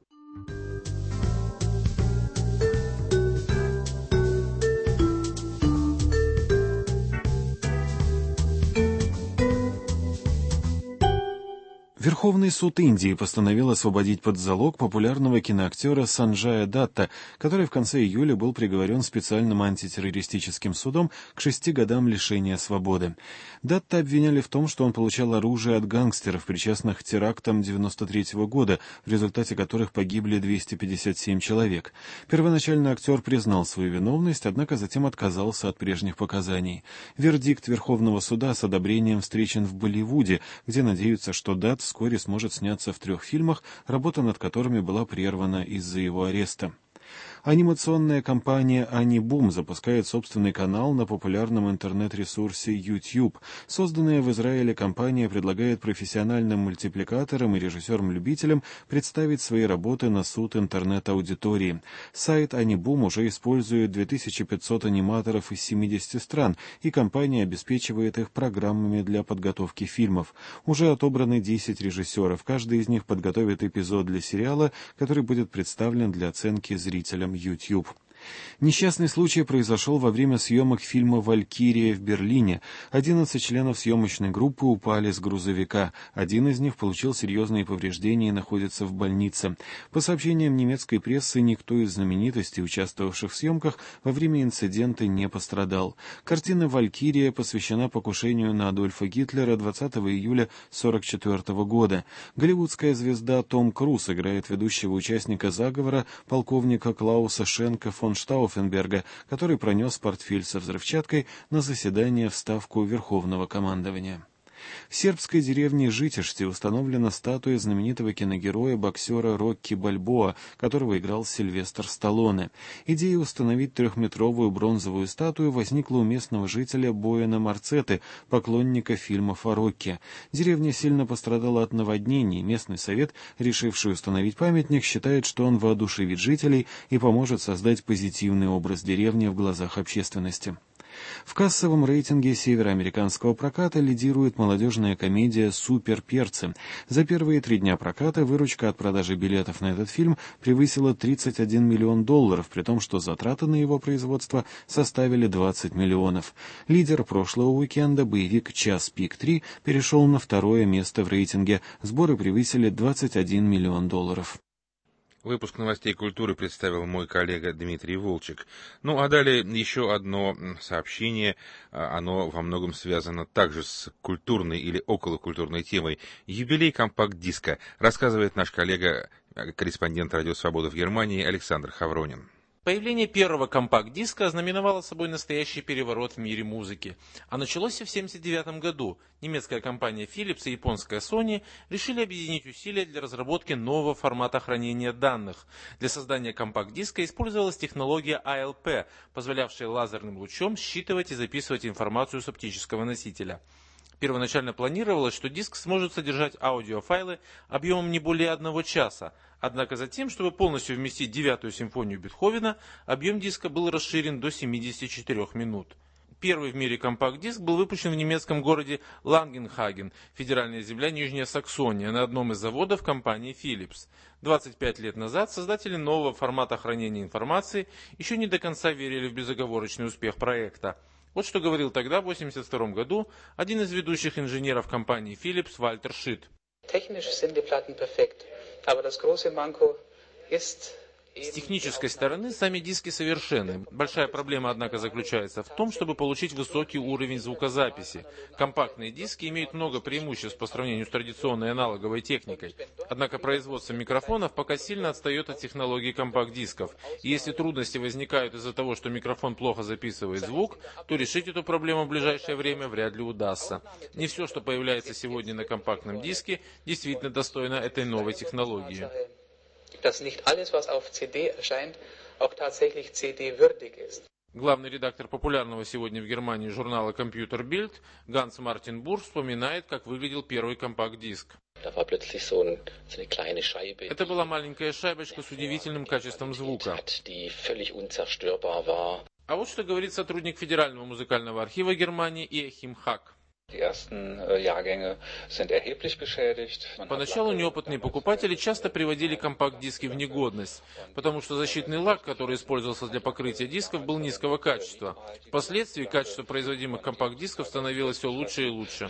Верховный суд Индии постановил освободить под залог популярного киноактера Санджая Датта, который в конце июля был приговорен специальным антитеррористическим судом к шести годам лишения свободы. Датта обвиняли в том, что он получал оружие от гангстеров, причастных к терактам девяносто третьего года, в результате которых погибли двести пятьдесят семь человек. Первоначально актер признал свою виновность, однако затем отказался от прежних показаний. Вердикт Верховного суда с одобрением встречен в Болливуде, где надеются, что Датт вскоре сможет сняться в трех фильмах, работа над которыми была прервана из-за его ареста. Анимационная компания Анибум запускает собственный канал на популярном интернет-ресурсе YouTube. Созданная в Израиле компания предлагает профессиональным мультипликаторам и режиссерам-любителям представить свои работы на суд интернет-аудитории. Сайт Анибум уже использует две тысячи пятьсот аниматоров из семидесяти стран, и компания обеспечивает их программами для подготовки фильмов. Уже отобраны десять режиссеров. Каждый из них подготовит эпизод для сериала, который будет представлен для оценки зрителям YouTube. Несчастный случай произошел во время съемок фильма «Валькирия» в Берлине. одиннадцать членов съемочной группы упали с грузовика. Один из них получил серьезные повреждения и находится в больнице. По сообщениям немецкой прессы, никто из знаменитостей, участвовавших в съемках, во время инцидента не пострадал. Картина «Валькирия» посвящена покушению на Адольфа Гитлера двадцатого июля сорок четвёртого года. Голливудская звезда Том Круз играет ведущего участника заговора, полковника Клауса Шенка фон Штауфенберга, который пронес портфель со взрывчаткой на заседание в Ставку Верховного командования. В сербской деревне Житиште установлена статуя знаменитого киногероя-боксера Рокки Бальбоа, которого играл Сильвестр Сталлоне. Идея установить трехметровую бронзовую статую возникла у местного жителя Бояна Марцеты, поклонника фильмов о Рокки. Деревня сильно пострадала от наводнений. Местный совет, решивший установить памятник, считает, что он воодушевит жителей и поможет создать позитивный образ деревни в глазах общественности. В кассовом рейтинге североамериканского проката лидирует молодежная комедия «Суперперцы». За первые три дня проката выручка от продажи билетов на этот фильм превысила тридцать один миллион долларов, при том, что затраты на его производство составили двадцать миллионов. Лидер прошлого уикенда, боевик «Час пик три», перешел на второе место в рейтинге. Сборы превысили двадцать один миллион долларов. Выпуск новостей культуры представил мой коллега Дмитрий Волчек. Ну, а далее еще одно сообщение. Оно во многом связано также с культурной или околокультурной темой. Юбилей компакт-диска, рассказывает наш коллега, корреспондент «Радио Свобода» в Германии Александр Хавронин. Появление первого компакт-диска ознаменовало собой настоящий переворот в мире музыки. А началось все в семьдесят девятом году. Немецкая компания Philips и японская Sony решили объединить усилия для разработки нового формата хранения данных. Для создания компакт-диска использовалась технология эй эл пи, позволявшая лазерным лучом считывать и записывать информацию с оптического носителя. Первоначально планировалось, что диск сможет содержать аудиофайлы объемом не более одного часа. Однако затем, чтобы полностью вместить девятую симфонию Бетховена, объем диска был расширен до семидесяти четырёх минут. Первый в мире компакт-диск был выпущен в немецком городе Лангенхаген, федеральная земля Нижняя Саксония, на одном из заводов компании Philips. двадцать пять лет назад создатели нового формата хранения информации еще не до конца верили в безоговорочный успех проекта. Вот что говорил тогда, в восемьдесят втором году, один из ведущих инженеров компании Philips Вальтер Шит. С технической стороны сами диски совершенны. Большая проблема, однако, заключается в том, чтобы получить высокий уровень звукозаписи. Компактные диски имеют много преимуществ по сравнению с традиционной аналоговой техникой. Однако производство микрофонов пока сильно отстает от технологии компакт-дисков. И если трудности возникают из-за того, что микрофон плохо записывает звук, то решить эту проблему в ближайшее время вряд ли удастся. Не все, что появляется сегодня на компактном диске, действительно достойно этой новой технологии. Dass nicht alles, was auf си ди erscheint, auch tatsächlich си ди-würdig ist. Главный редактор популярного сегодня в Германии журнала Computer Bild Ганс Мартин Бурш вспоминает, как выглядел первый компакт-диск. Это была маленькая шайбочка с удивительным качеством звука. А вот что говорит сотрудник Федерального музыкального архива Германии Иохим Хак. Поначалу неопытные покупатели часто приводили компакт-диски в негодность, потому что защитный лак, который использовался для покрытия дисков, был низкого качества. Впоследствии качество производимых компакт-дисков становилось все лучше и лучше.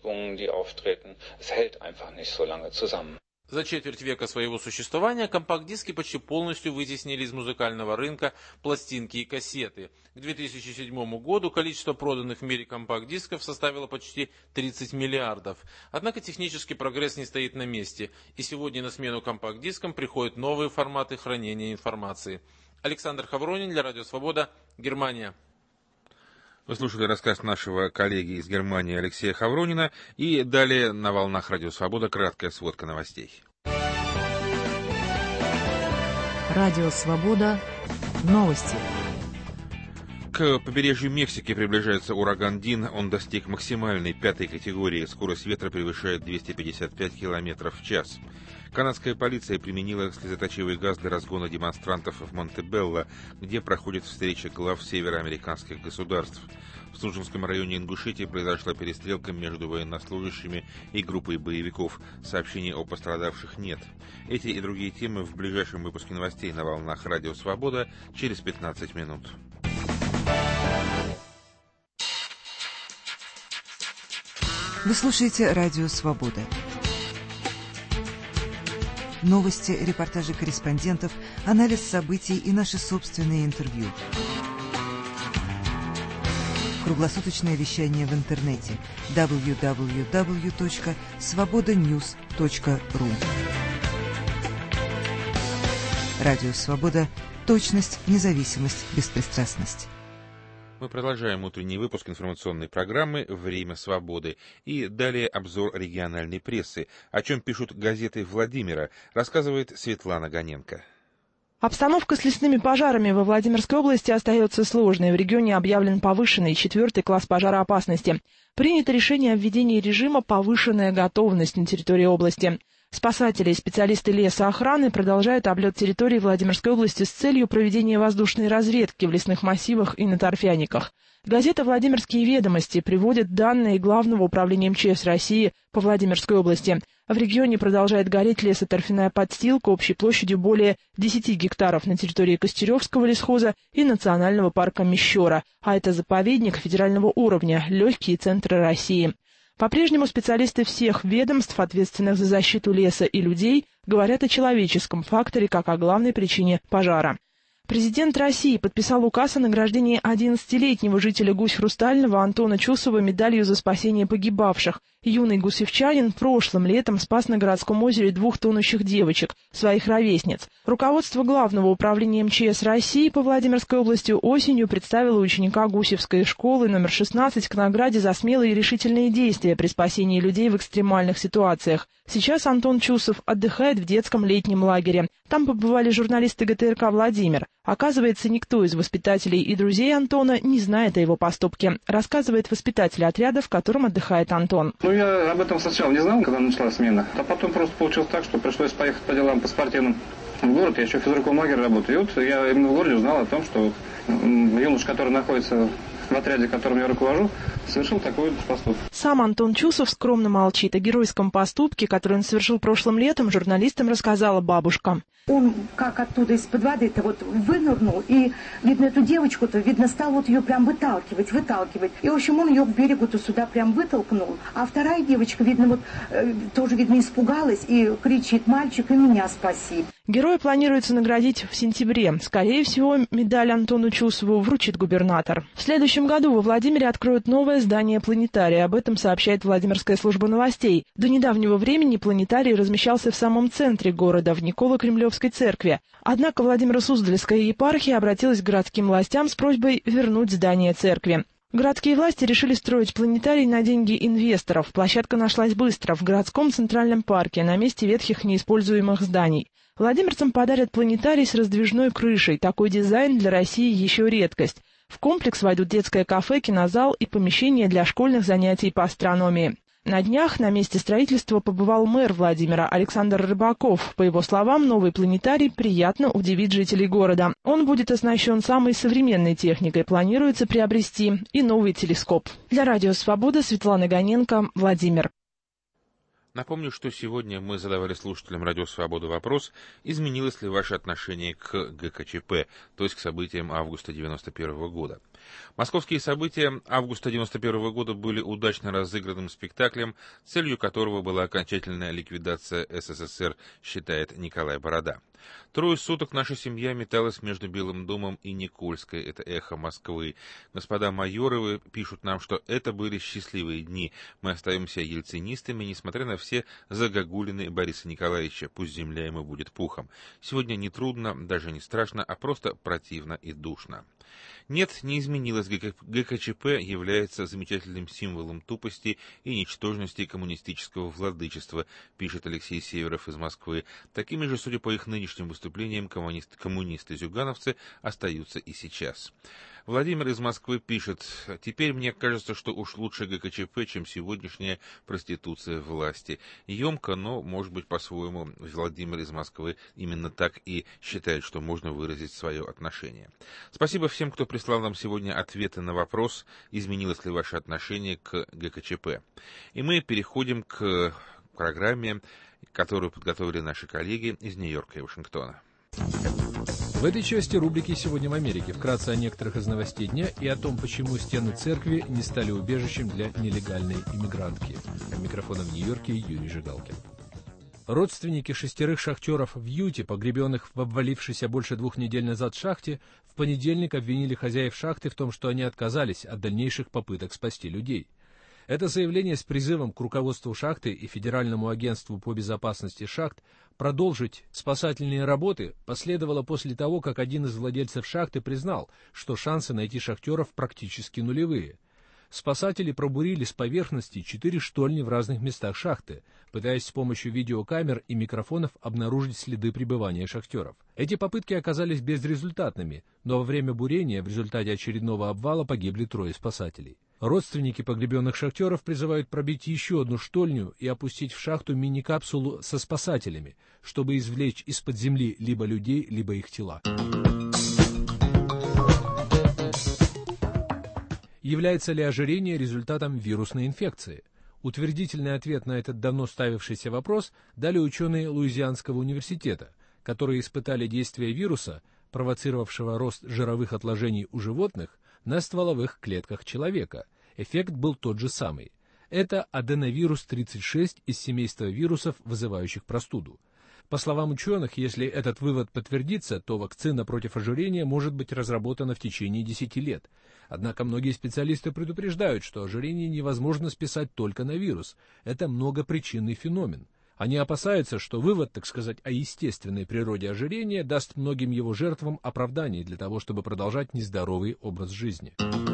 За четверть века своего существования компакт-диски почти полностью вытеснили из музыкального рынка пластинки и кассеты. К две тысячи седьмому году количество проданных в мире компакт-дисков составило почти тридцать миллиардов. Однако технический прогресс не стоит на месте, и сегодня на смену компакт-дискам приходят новые форматы хранения информации. Александр Хавронин для Радио Свобода, Германия. Вы слушали рассказ нашего коллеги из Германии Алексея Хавронина, и далее на волнах Радио Свобода краткая сводка новостей. Радио «Свобода». Новости. К побережью Мексики приближается ураган Дин. Он достиг максимальной пятой категории. Скорость ветра превышает двести пятьдесят пять километров в час. Канадская полиция применила слезоточивый газ для разгона демонстрантов в Монтебелло, где проходит встреча глав североамериканских государств. В Судженском районе Ингушетии произошла перестрелка между военнослужащими и группой боевиков. Сообщений о пострадавших нет. Эти и другие темы в ближайшем выпуске новостей на волнах Радио Свобода через пятнадцать минут. Вы слушаете Радио Свобода. Новости, репортажи корреспондентов, анализ событий и наши собственные интервью. Круглосуточное вещание в интернете дабл ю дабл ю дабл ю точка свобода ньюс точка ру. Радио Свобода. Точность, независимость, беспристрастность. Мы продолжаем утренний выпуск информационной программы «Время свободы». И далее обзор региональной прессы. О чем пишут газеты Владимира, рассказывает Светлана Гоненко. Обстановка с лесными пожарами во Владимирской области остается сложной. В регионе объявлен повышенный четвертый класс пожароопасности. Принято решение о введении режима «повышенная готовность» на территории области. Спасатели и специалисты лесоохраны продолжают облет территории Владимирской области с целью проведения воздушной разведки в лесных массивах и на торфяниках. Газета «Владимирские ведомости» приводит данные Главного управления МЧС России по Владимирской области. В регионе продолжает гореть лесоторфяная подстилка общей площадью более десяти гектаров на территории Костеревского лесхоза и национального парка Мещера, а это заповедник федерального уровня, легкие центры России. По-прежнему специалисты всех ведомств, ответственных за защиту леса и людей, говорят о человеческом факторе как о главной причине пожара. Президент России подписал указ о награждении одиннадцатилетнего жителя Гусь-Хрустального Антона Чусова медалью за спасение погибавших. Юный гусевчанин прошлым летом спас на городском озере двух тонущих девочек, своих ровесниц. Руководство Главного управления МЧС России по Владимирской области осенью представило ученика Гусевской школы номер шестнадцать к награде за смелые и решительные действия при спасении людей в экстремальных ситуациях. Сейчас Антон Чусов отдыхает в детском летнем лагере. Там побывали журналисты ГТРК «Владимир». Оказывается, никто из воспитателей и друзей Антона не знает о его поступке, рассказывает воспитатель отряда, в котором отдыхает Антон. Ну, я об этом сначала не знал, когда начала смена. А потом просто получилось так, что пришлось поехать по делам по спортивным в город. Я еще в физруковом лагере работаю. И вот я именно в городе узнал о том, что юноша, который находится в отряде, которым я руковожу, совершил такой поступок. Сам Антон Чусов скромно молчит. О геройском поступке, который он совершил прошлым летом, журналистам рассказала бабушка. Он как оттуда из-под воды-то вот вынырнул, и, видно, эту девочку-то, видно, стал вот ее прям выталкивать, выталкивать. И, в общем, он ее к берегу-то сюда прям вытолкнул. А вторая девочка, видно, вот э, тоже, видно, испугалась и кричит: «Мальчик, и меня спаси». Героя планируется наградить в сентябре. Скорее всего, медаль Антону Чусову вручит губернатор. В следующем году во Владимире откроют новое здание планетария. Об этом сообщает Владимирская служба новостей. До недавнего времени планетарий размещался в самом центре города, в Николо-Кремлевской церкви. Однако Владимиро-Суздальская епархия обратилась к городским властям с просьбой вернуть здание церкви. Городские власти решили строить планетарий на деньги инвесторов. Площадка нашлась быстро, в городском центральном парке, на месте ветхих неиспользуемых зданий. Владимирцам подарят планетарий с раздвижной крышей. Такой дизайн для России еще редкость. В комплекс войдут детское кафе, кинозал и помещение для школьных занятий по астрономии. На днях на месте строительства побывал мэр Владимира Александр Рыбаков. По его словам, новый планетарий приятно удивит жителей города. Он будет оснащен самой современной техникой. Планируется приобрести и новый телескоп. Для Радио Свобода Светлана Гоненко, Владимир. Напомню, что сегодня мы задавали слушателям Радио Свобода вопрос, изменилось ли ваше отношение к ГКЧП, то есть к событиям августа девяносто первого года. Московские события августа девяносто первого года были удачно разыгранным спектаклем, целью которого была окончательная ликвидация СССР, считает Николай Борода. Трое суток наша семья металась между Белым домом и Никольской, это эхо Москвы. Господа Майоровы пишут нам, что это были счастливые дни. Мы остаемся ельцинистами, несмотря на все загогулины Бориса Николаевича, пусть земля ему будет пухом. Сегодня не трудно, даже не страшно, а просто противно и душно. Нет, не изменилось. изменилось. ГКЧП является замечательным символом тупости и ничтожности коммунистического владычества, пишет Алексей Северов из Москвы. Такими же, судя по их нынешним выступлениям, коммунисты-зюгановцы остаются и сейчас. Владимир из Москвы пишет: «Теперь мне кажется, что уж лучше ГКЧП, чем сегодняшняя проституция власти». Емко, но, может быть, по-своему, Владимир из Москвы именно так и считает, что можно выразить свое отношение. Спасибо всем, кто прислал нам сегодня ответы на вопрос, изменилось ли ваше отношение к ГКЧП. И мы переходим к программе, которую подготовили наши коллеги из Нью-Йорка и Вашингтона. В этой части рубрики «Сегодня в Америке» вкратце о некоторых из новостей дня и о том, почему стены церкви не стали убежищем для нелегальной иммигрантки. У микрофона в Нью-Йорке Юрий Жигалкин. Родственники шестерых шахтеров в Юте, погребенных в обвалившейся больше двух недель назад шахте, в понедельник обвинили хозяев шахты в том, что они отказались от дальнейших попыток спасти людей. Это заявление с призывом к руководству шахты и Федеральному агентству по безопасности шахт продолжить спасательные работы последовало после того, как один из владельцев шахты признал, что шансы найти шахтеров практически нулевые. Спасатели пробурили с поверхности четыре штольни в разных местах шахты, пытаясь с помощью видеокамер и микрофонов обнаружить следы пребывания шахтеров. Эти попытки оказались безрезультатными, но во время бурения в результате очередного обвала погибли трое спасателей. Родственники погребенных шахтеров призывают пробить еще одну штольню и опустить в шахту мини-капсулу со спасателями, чтобы извлечь из-под земли либо людей, либо их тела. Является ли ожирение результатом вирусной инфекции? Утвердительный ответ на этот давно ставившийся вопрос дали ученые Луизианского университета, которые испытали действие вируса, провоцировавшего рост жировых отложений у животных, на стволовых клетках человека. Эффект был тот же самый. Это аденовирус тридцать шесть из семейства вирусов, вызывающих простуду. По словам ученых, если этот вывод подтвердится, то вакцина против ожирения может быть разработана в течение десяти лет. Однако многие специалисты предупреждают, что ожирение невозможно списать только на вирус. Это многопричинный феномен. Они опасаются, что вывод, так сказать, о естественной природе ожирения даст многим его жертвам оправдание для того, чтобы продолжать нездоровый образ жизни.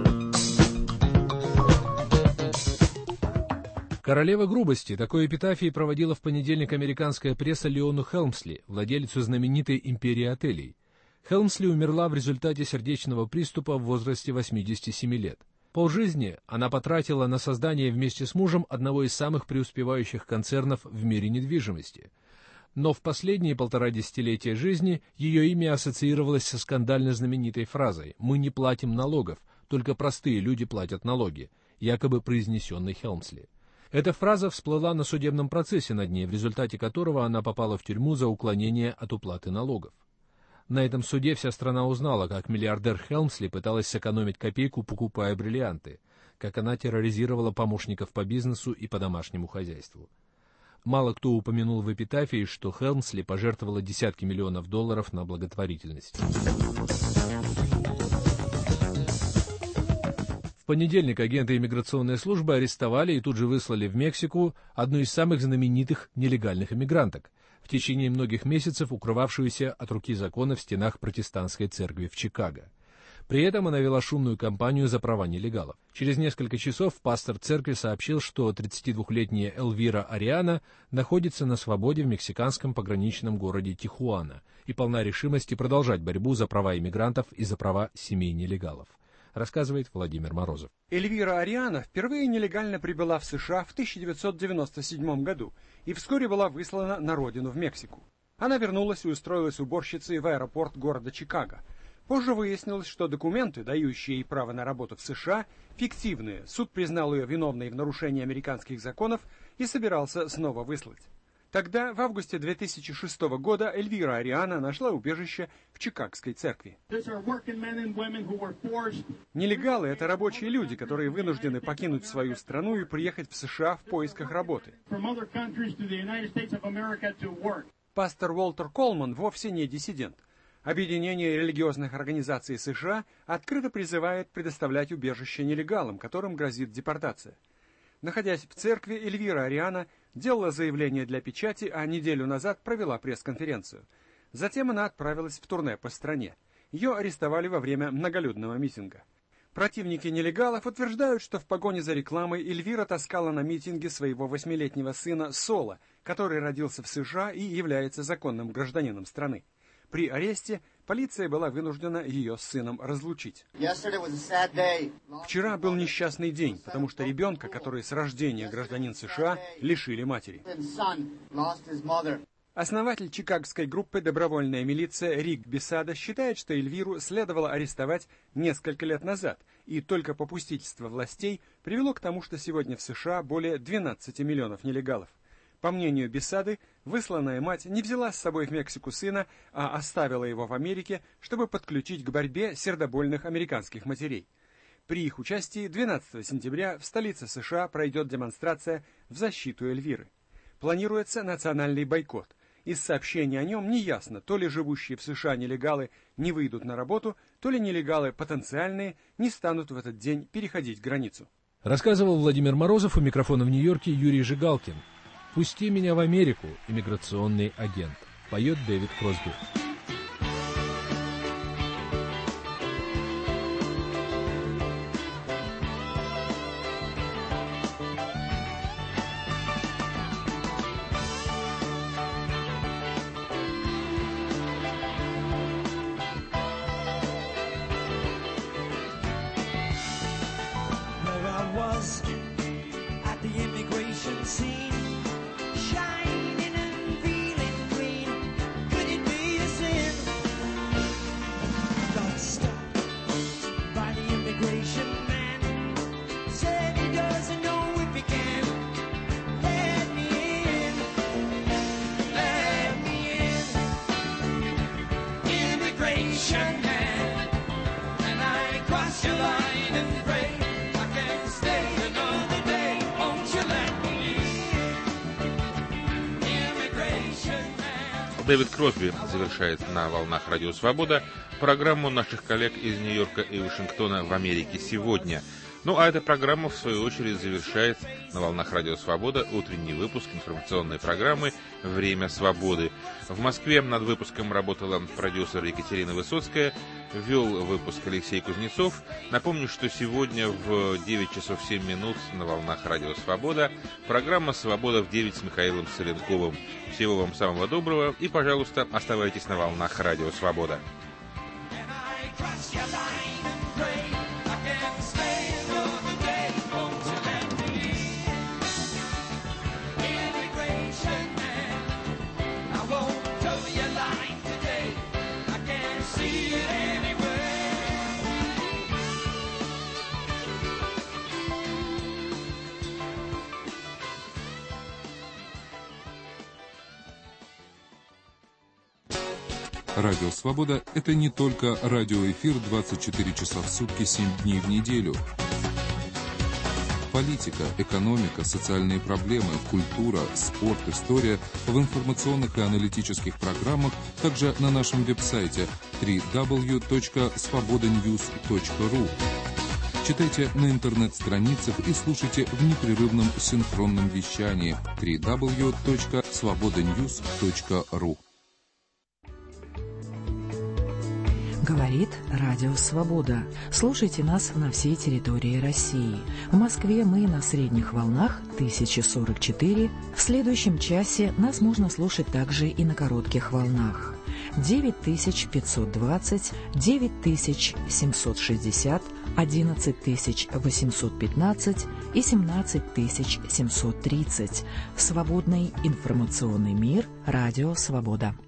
Королева грубости. Такой эпитафии проводила в понедельник американская пресса Леону Хелмсли, владелицу знаменитой империи отелей. Хелмсли умерла в результате сердечного приступа в возрасте восьмидесяти семи лет. Полжизни она потратила на создание вместе с мужем одного из самых преуспевающих концернов в мире недвижимости. Но в последние полтора десятилетия жизни ее имя ассоциировалось со скандально знаменитой фразой «Мы не платим налогов, только простые люди платят налоги», якобы произнесенной Хелмсли. Эта фраза всплыла на судебном процессе над ней, в результате которого она попала в тюрьму за уклонение от уплаты налогов. На этом суде вся страна узнала, как миллиардер Хелмсли пыталась сэкономить копейку, покупая бриллианты, как она терроризировала помощников по бизнесу и по домашнему хозяйству. Мало кто упомянул в эпитафии, что Хелмсли пожертвовала десятки миллионов долларов на благотворительность. В понедельник агенты иммиграционной службы арестовали и тут же выслали в Мексику одну из самых знаменитых нелегальных иммигранток, в течение многих месяцев укрывавшуюся от руки закона в стенах протестантской церкви в Чикаго. При этом она вела шумную кампанию за права нелегалов. Через несколько часов пастор церкви сообщил, что тридцатидвухлетняя Эльвира Ариана находится на свободе в мексиканском пограничном городе Тихуана и полна решимости продолжать борьбу за права иммигрантов и за права семей нелегалов, рассказывает Владимир Морозов. Эльвира Ариана впервые нелегально прибыла в США в тысяча девятьсот девяносто седьмом году и вскоре была выслана на родину в Мексику. Она вернулась и устроилась уборщицей в аэропорт города Чикаго. Позже выяснилось, что документы, дающие ей право на работу в США, фиктивные. Суд признал ее виновной в нарушении американских законов и собирался снова выслать. Тогда, в августе две тысячи шестого года, Эльвира Ариана нашла убежище в Чикагской церкви. Нелегалы – это рабочие люди, которые вынуждены покинуть свою страну и приехать в США в поисках работы. Пастор Уолтер Колман вовсе не диссидент. Объединение религиозных организаций США открыто призывает предоставлять убежище нелегалам, которым грозит депортация. Находясь в церкви, Эльвира Ариана делала заявление для печати, а неделю назад провела пресс-конференцию. Затем она отправилась в турне по стране. Ее арестовали во время многолюдного митинга. Противники нелегалов утверждают, что в погоне за рекламой Эльвира таскала на митинге своего восьмилетнего сына Соло, который родился в США и является законным гражданином страны. При аресте полиция была вынуждена ее с сыном разлучить. Вчера был несчастный день, потому что ребенка, который с рождения гражданин США, лишили матери. Основатель чикагской группы «Добровольная милиция» Рик Бесада считает, что Эльвиру следовало арестовать несколько лет назад, и только попустительство властей привело к тому, что сегодня в США более двенадцати миллионов нелегалов. По мнению Бесады, высланная мать не взяла с собой в Мексику сына, а оставила его в Америке, чтобы подключить к борьбе сердобольных американских матерей. При их участии двенадцатого сентября в столице США пройдет демонстрация в защиту Эльвиры. Планируется национальный бойкот. Из сообщений о нем неясно, то ли живущие в США нелегалы не выйдут на работу, то ли нелегалы потенциальные не станут в этот день переходить границу. Рассказывал Владимир Морозов, у микрофона в Нью-Йорке Юрий Жигалкин. «Пусти меня в Америку, иммиграционный агент», поет Дэвид Кросби. Дэвид Кросби завершает на волнах Радио Свобода программу наших коллег из Нью-Йорка и Вашингтона в Америке сегодня. Ну а эта программа, в свою очередь, завершает на волнах Радио Свобода утренний выпуск информационной программы «Время свободы». В Москве над выпуском работала продюсер Екатерина Высоцкая, вел выпуск Алексей Кузнецов. Напомню, что сегодня в девять часов семь минут на волнах Радио Свобода программа «Свобода в девять» с Михаилом Соленковым. Всего вам самого доброго и, пожалуйста, оставайтесь на волнах Радио Свобода. Радио «Свобода» — это не только радиоэфир двадцать четыре часа в сутки, семь дней в неделю. Политика, экономика, социальные проблемы, культура, спорт, история в информационных и аналитических программах, также на нашем веб-сайте дабл ю дабл ю дабл ю точка свобода ньюс точка ру. Читайте на интернет-страницах и слушайте в непрерывном синхронном вещании дабл ю дабл ю дабл ю точка свобода ньюс точка ру. Говорит Радио Свобода. Слушайте нас на всей территории России. В Москве мы на средних волнах тысяча сорок четыре. В следующем часе нас можно слушать также и на коротких волнах. девять тысяч пятьсот двадцать, девять тысяч семьсот шестьдесят, одиннадцать тысяч восемьсот пятнадцать и семнадцать тысяч семьсот тридцать. Свободный информационный мир. Радио Свобода.